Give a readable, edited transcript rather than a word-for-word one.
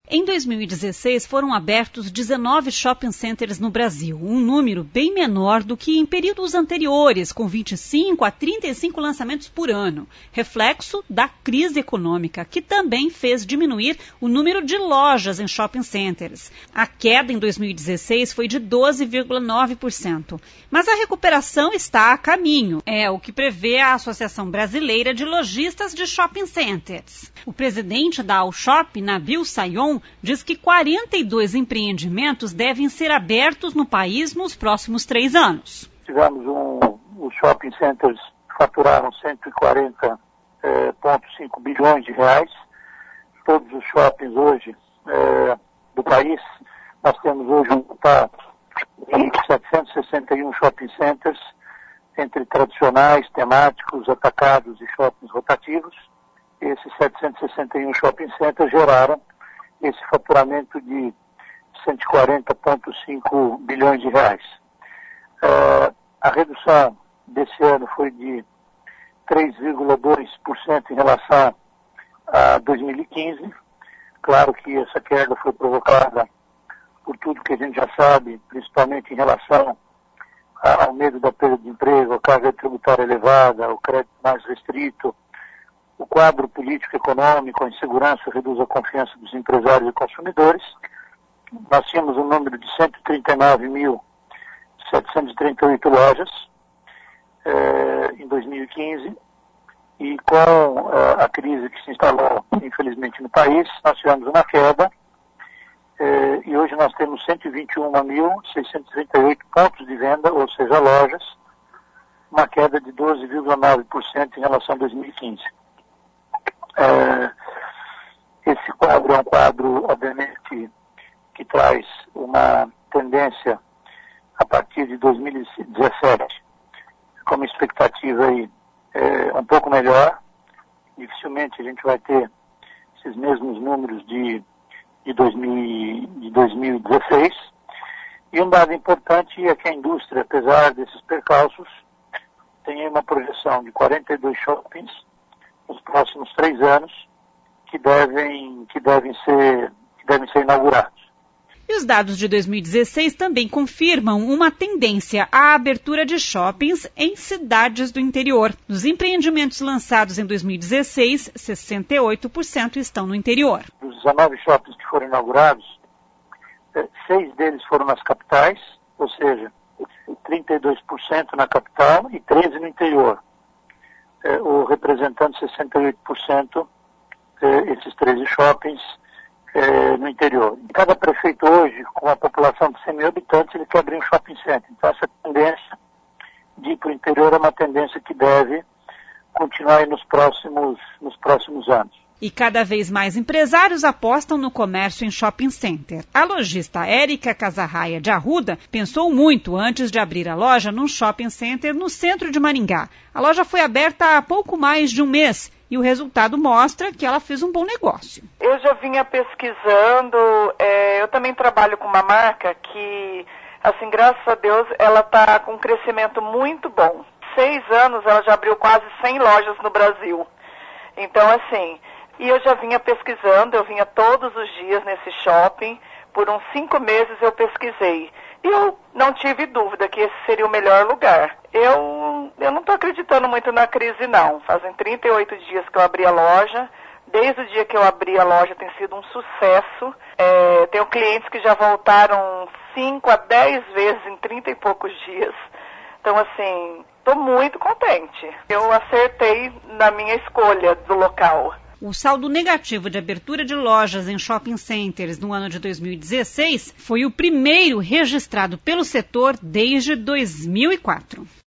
Em 2016, foram abertos 19 shopping centers no Brasil, um número bem menor do que em períodos anteriores, com 25 a 35 lançamentos por ano, reflexo da crise econômica, que também fez diminuir o número de lojas em shopping centers. A queda em 2016 foi de 12,9%, mas a recuperação está a caminho, é o que prevê a Associação Brasileira de Lojistas de Shopping Centers. O presidente da Alshop, Nabil Sayon, diz que 42 empreendimentos devem ser abertos no país nos próximos 3 anos. Tivemos os shopping centers faturaram 140,5 bilhões de reais. Todos os shoppings hoje do país, nós temos hoje um total de 761 shopping centers, entre tradicionais, temáticos, atacados e shoppings rotativos. Esses 761 shopping centers geraram esse faturamento de 140,5 bilhões de reais. A redução desse ano foi de 3,2% em relação a 2015. Claro que essa queda foi provocada por tudo que a gente já sabe, principalmente em relação ao medo da perda de emprego, a carga tributária elevada, o crédito mais restrito, o quadro político-econômico, a insegurança reduz a confiança dos empresários e consumidores. Nós tínhamos um número de 139.738 lojas em 2015 e com a crise que se instalou, infelizmente, no país, nós tivemos uma queda e hoje nós temos 121.638 pontos de venda, ou seja, lojas, uma queda de 12,9% em relação a 2015. Esse quadro é um quadro, obviamente, que traz uma tendência a partir de 2017, com uma expectativa aí, um pouco melhor. Dificilmente a gente vai ter esses mesmos números de 2016. E um dado importante é que a indústria, apesar desses percalços, tem uma projeção de 42 shoppings nos próximos 3 anos que devem ser inaugurados. E os dados de 2016 também confirmam uma tendência à abertura de shoppings em cidades do interior. Dos empreendimentos lançados em 2016, 68% estão no interior. Dos 19 shoppings que foram inaugurados, 6 deles foram nas capitais, ou seja, 32% na capital e 13% no interior. Representando 68% esses 13 shoppings no interior. Cada prefeito hoje, com a população de 100 mil habitantes, ele quer abrir um shopping center. Então essa tendência de ir para o interior é uma tendência que deve continuar aí nos próximos anos. E cada vez mais empresários apostam no comércio em shopping center. A lojista Érica Casarraia de Arruda pensou muito antes de abrir a loja num shopping center no centro de Maringá. A loja foi aberta há pouco mais de um mês e o resultado mostra que ela fez um bom negócio. Eu já vinha pesquisando, eu também trabalho com uma marca que, assim, graças a Deus, ela está com um crescimento muito bom. 6 anos ela já abriu quase 100 lojas no Brasil. Então, assim, e eu já vinha pesquisando, eu vinha todos os dias nesse shopping, por uns 5 meses eu pesquisei. E eu não tive dúvida que esse seria o melhor lugar. Eu não estou acreditando muito na crise, não. Fazem 38 dias que eu abri a loja. Desde o dia que eu abri a loja tem sido um sucesso. Tenho clientes que já voltaram 5 a 10 vezes em 30 e poucos dias. Então, assim, estou muito contente. Eu acertei na minha escolha do local. O saldo negativo de abertura de lojas em shopping centers no ano de 2016 foi o primeiro registrado pelo setor desde 2004.